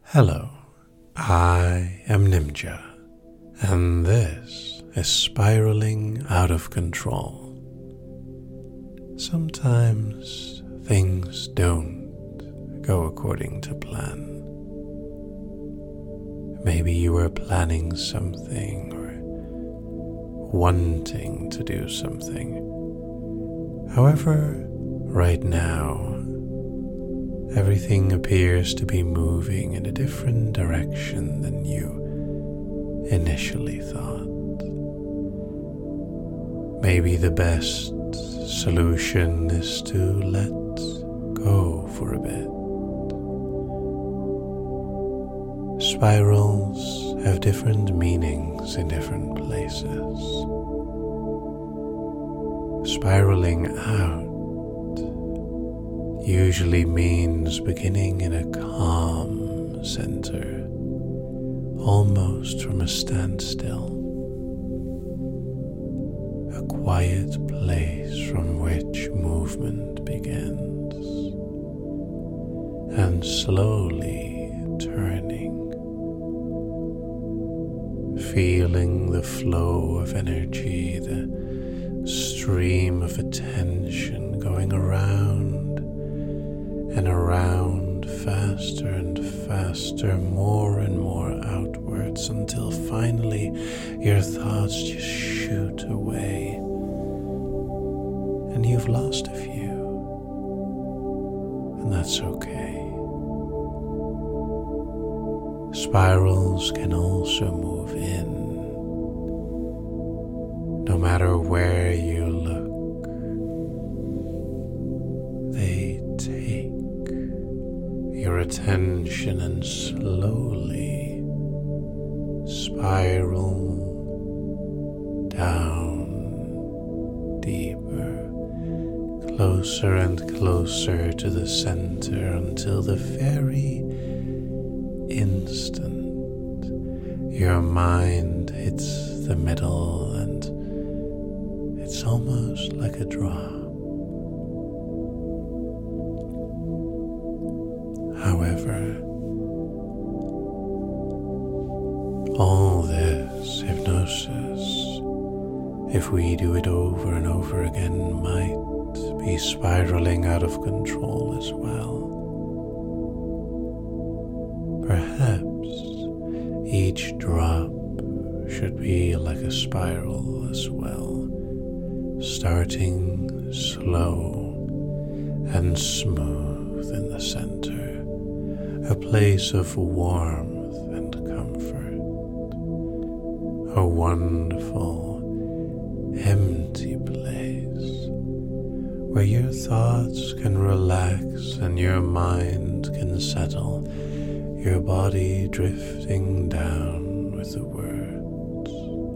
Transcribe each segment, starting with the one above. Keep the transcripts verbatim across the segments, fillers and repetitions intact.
Hello, I am Nimja, and this is Spiraling Out of Control. Sometimes things don't go according to plan. Maybe you were planning something or wanting to do something. However, right now, everything appears to be moving in a different direction than you initially thought. Maybe the best solution is to let go for a bit. Spirals have different meanings in different places. Spiraling out usually means beginning in a calm center, almost from a standstill, a quiet place from which movement begins, and slowly turning, feeling the flow of energy, the stream of attention going around and around, faster and faster, more and more outwards, until finally your thoughts just shoot away and you've lost a few, and that's okay. Spirals can also move in. No matter where you look, they take your attention and slowly spiral down deeper, closer and closer to the center, until the very instant your mind hits the middle, and it's almost like a drop. However, all this hypnosis, if we do it over and over again, might be spiraling out of control as well. Perhaps each drop should be like a spiral as well, starting slow and smooth in the center, a place of warmth and comfort, a wonderful, empty place where your thoughts can relax and your mind can settle, your body drifting down with the words.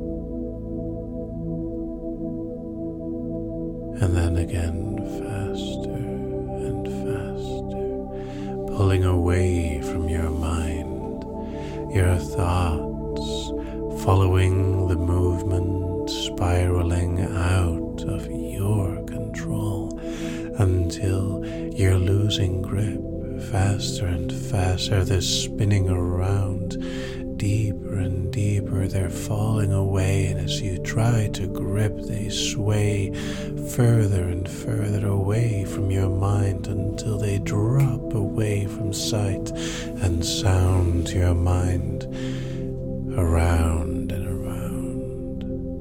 And then again, faster and faster, pulling away from your mind, your thoughts following the movement, spiraling out of your control until you're losing grip. Faster and faster, they're spinning around, deeper and deeper, they're falling away, and as you try to grip, they sway further and further away from your mind until they drop away from sight and sound to your mind, around and around.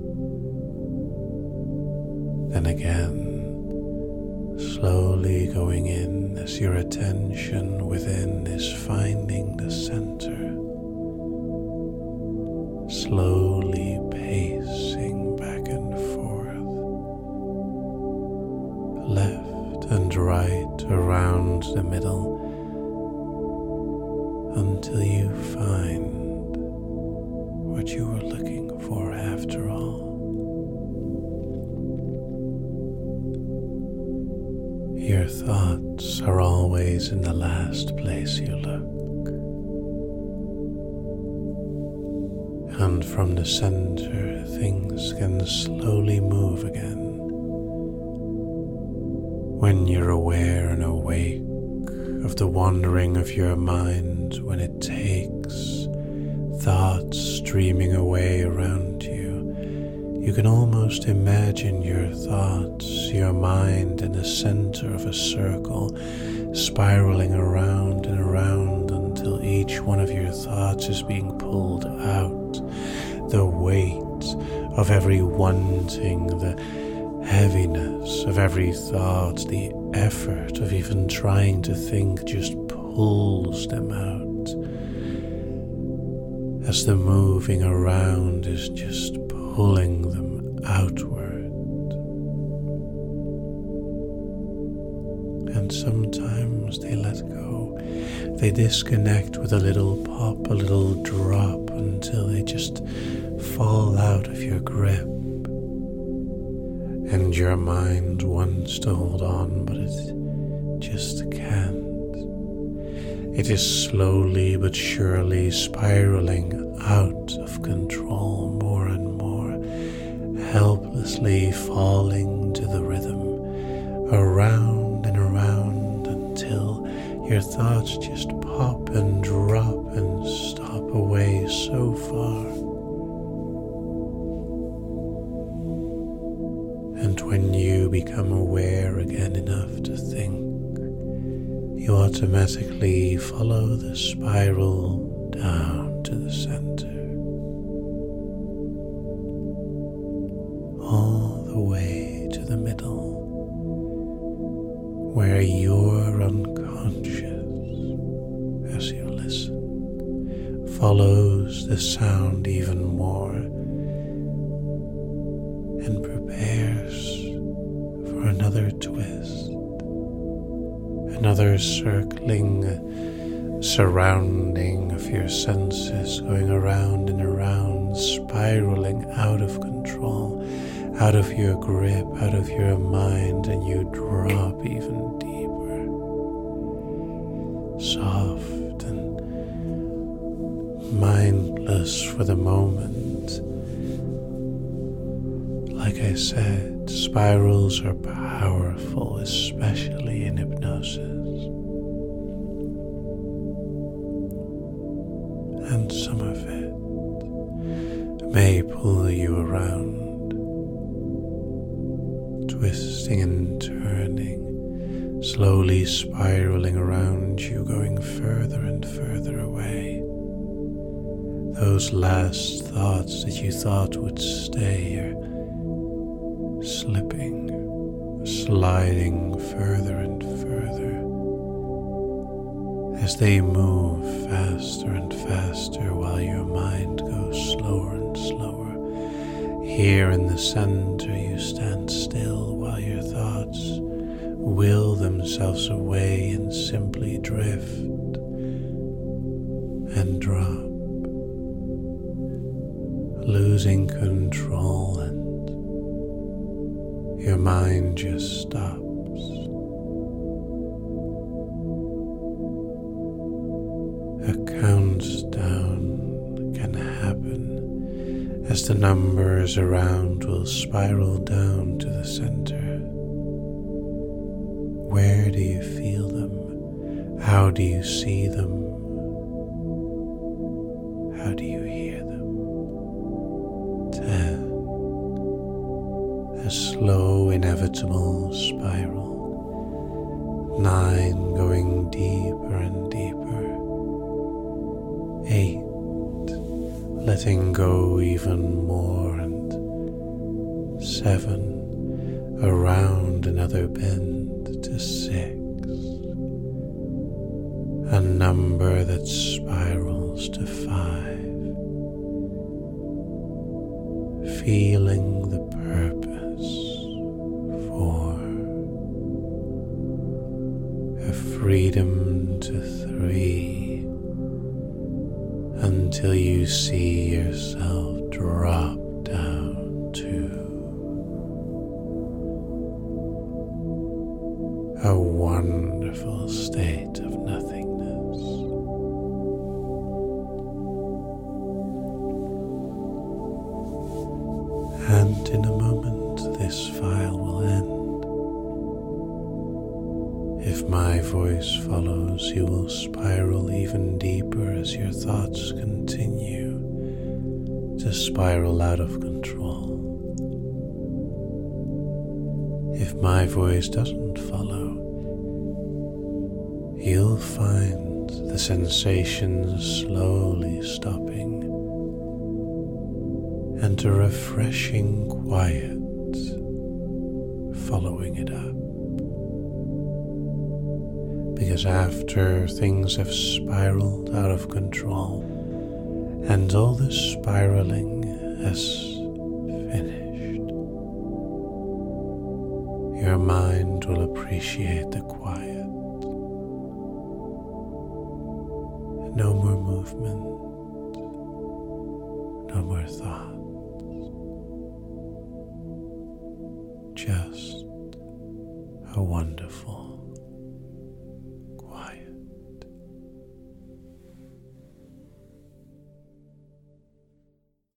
Then again, slowly going in as your attention within is finding the center, slowly pacing back and forth, left and right around the middle, until you find what you were looking for after all. Your thoughts are always in the last place you look, and from the center things can slowly move again. When you're aware and awake of the wandering of your mind when it takes thoughts streaming away around you. You can almost imagine your thoughts, your mind in the center of a circle, spiraling around and around until each one of your thoughts is being pulled out. The weight of every wanting, the heaviness of every thought, the effort of even trying to think just pulls them out, as the moving around is just pulling them outward. And sometimes they let go. They disconnect with a little pop, a little drop, until they just fall out of your grip. And your mind wants to hold on, but it just can't. It is slowly but surely spiraling out of control, more and more, helplessly falling to the rhythm, around and around until your thoughts just pop and drop and stop away so far. And when you become aware again enough to think, you automatically follow the spiral down to the center, all the way to the middle, where you're unconscious as you listen, follows the sound even more, and prepares for another twist, another circling, surrounding of your senses, going around and around, spiraling out of control, out of your grip, out of your mind, and you drop even deeper, soft and mindless for the moment. Like I said, spirals are powerful, especially in hypnosis. And some of it may pull you around, twisting and turning, slowly spiraling around you, going further and further away. Those last thoughts that you thought would stay are slipping, sliding further and further as they move faster and faster while your mind goes slower and slower. Here in the center you stand still while your thoughts will themselves away and simply drift and drop, losing control, and your mind just stops. A countdown can happen as the numbers around will spiral down to the center. Where do you feel them? How do you see them? How do you hear them? Ten. A slow, inevitable spiral. Nine, going deeper and deeper. Eight, letting go even more. And seven, around another bend to six. A number that spirals to five. Feeling the purpose. Four. A freedom to three. Until you see yourself drop down to a wonderful state of nothingness. And in a moment this file will end. If my voice voice follows, you will spiral even deeper as your thoughts continue to spiral out of control. If my voice doesn't follow, you'll find the sensations slowly stopping and a refreshing quiet following it up. Because after things have spiraled out of control and all the spiraling has finished, your mind will appreciate the quiet. No more movement, no more thoughts, just a wonderful